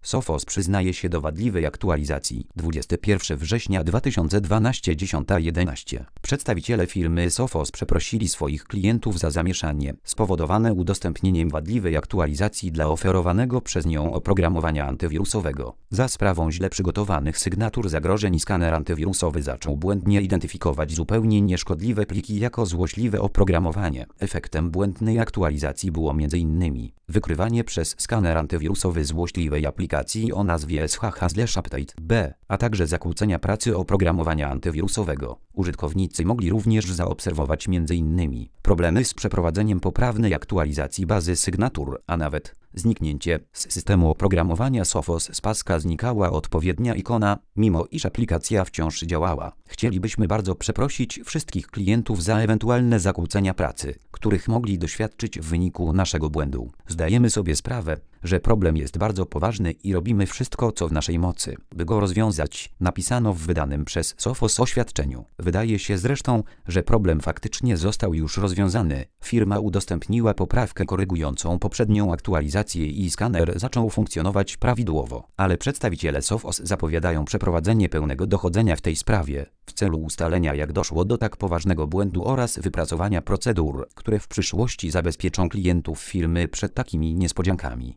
Sophos przyznaje się do wadliwej aktualizacji. 21 września 2012 10:11. Przedstawiciele firmy Sophos przeprosili swoich klientów za zamieszanie spowodowane udostępnieniem wadliwej aktualizacji dla oferowanego przez nią oprogramowania antywirusowego. Za sprawą źle przygotowanych sygnatur zagrożeń skaner antywirusowy zaczął błędnie identyfikować zupełnie nieszkodliwe pliki jako złośliwe oprogramowanie. Efektem błędnej aktualizacji było m.in. wykrywanie przez skaner antywirusowy złośliwej aplikacji o nazwie SHH/update-b, a także zakłócenia pracy oprogramowania antywirusowego. Użytkownicy mogli również zaobserwować m.in. problemy z przeprowadzeniem poprawnej aktualizacji bazy sygnatur, a nawet zniknięcie z systemu oprogramowania Sophos z paska znikała odpowiednia ikona, mimo iż aplikacja wciąż działała. Chcielibyśmy bardzo przeprosić wszystkich klientów za ewentualne zakłócenia pracy, których mogli doświadczyć w wyniku naszego błędu. Zdajemy sobie sprawę, że problem jest bardzo poważny i robimy wszystko, co w naszej mocy, by go rozwiązać, napisano w wydanym przez Sophos oświadczeniu. Wydaje się zresztą, że problem faktycznie został już rozwiązany. Firma udostępniła poprawkę korygującą poprzednią aktualizację i skaner zaczął funkcjonować prawidłowo. Ale przedstawiciele Sophos zapowiadają przeprowadzenie pełnego dochodzenia w tej sprawie, w celu ustalenia, jak doszło do tak poważnego błędu oraz wypracowania procedur, które w przyszłości zabezpieczą klientów firmy przed takimi niespodziankami.